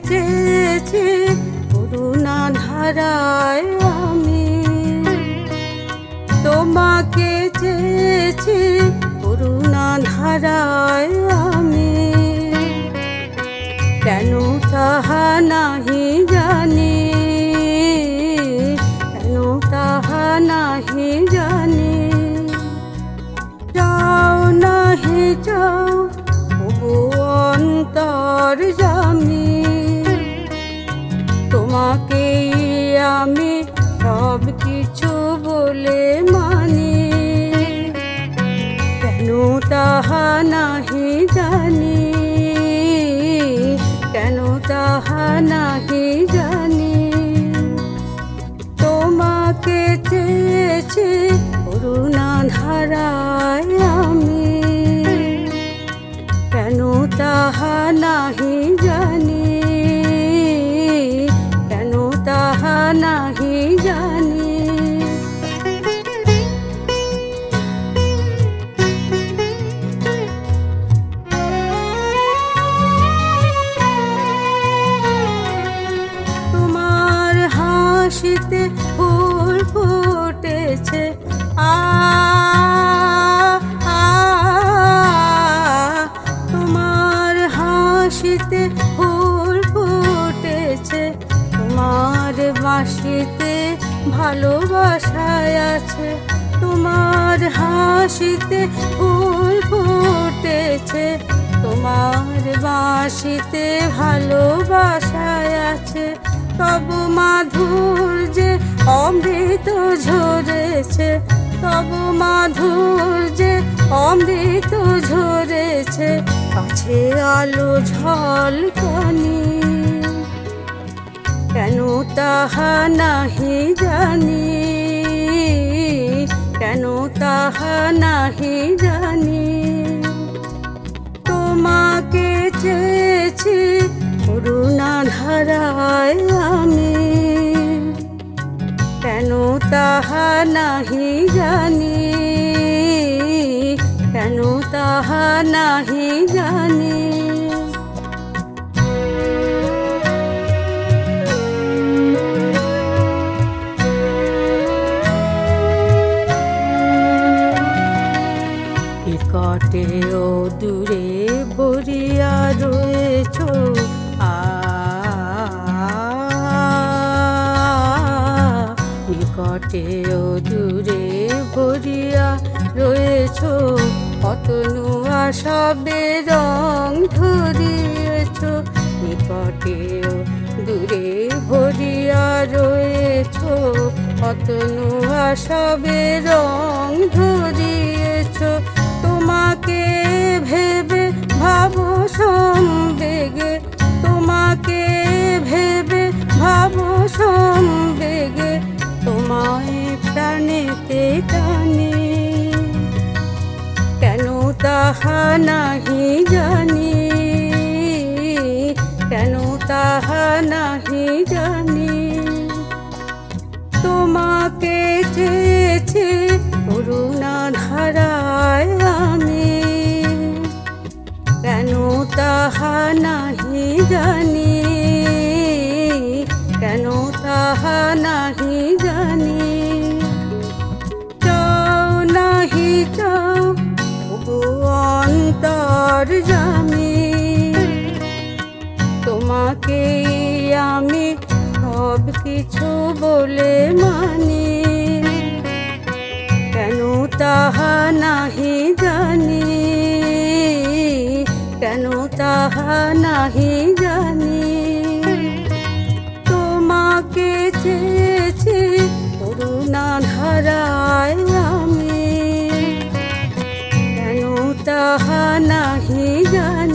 চেয়েছি করুণা ধারায় আমি, তোমাকে চেয়েছি করুণা ধারায় আমি, কেন তাহা নাহি জানি, কেন তাহা নাহি জানি। যাও নাহি যাও তবু অন্তর্যামী, তোমাকেই আমি সব কিছু বলে মানি, কেন তাহা নাহি জানি, কেন তাহা নাহি জানি। তোমাকে চেয়েছি করুণা ধারায় আমি, কেন তাহা নাহি জানি, কেন তাহা নাহি জানি। তোমার হাসিতে ফুল ফুটেছে, তোমার হাসিতে ফুল ফুটেছে, তোমার বাঁশিতে ভালোবাসায় আছে, তোমার হাসিতে ফুল ফুটেছে, তোমার বাঁশিতে ভালোবাসায় আছে। তব মাধুর্যে অমৃত ঝরেছে, তব মাধুর্যে অমৃত ঝরেছে, কাছে আলো ঝলকানি, কেন তাহা নাহি জানি, কেন তাহা নাহি জানি। তোমাকে চেয়েছি করুণা ধারায় আমি, কেন তাহা নাহি জানি, কেন তাহা নাহি জানি। নিকটে ও দূরে ভরিয়া রয়েছ, নিকটে ও দূরে ভরিয়া রয়েছ, অতনু আশাবে রং ধরিয়েছ, নিকটে ও দূরে ভরিয়া রয়েছ, অতনু আশাবে রং ধরিয়েছ। তোমাকে ভেবে ভাবো সমবেগে, তোমাকে ভেবে ভাবো সমবেগে, তোমায় প্রাণেতে টানি, কেন তাহা নাহি জানি, কেন তাহা নাহি জানি। তোমাকে চেয়েছি করুণা ধারায় আমি, কেন তাহা নাহি জানি, কেন তাহা নাহি জানি। যাও নাহি যাও তবু অন্তর্যামী, তোমাকেই আমি সব কিছু বলে মানি, কেন তাহা নাহি জানি, কেন তাহা নাহি জানি। তোমাকে চেয়েছি করুণা ধারায় আমি, কেন তাহা নাহি জানি।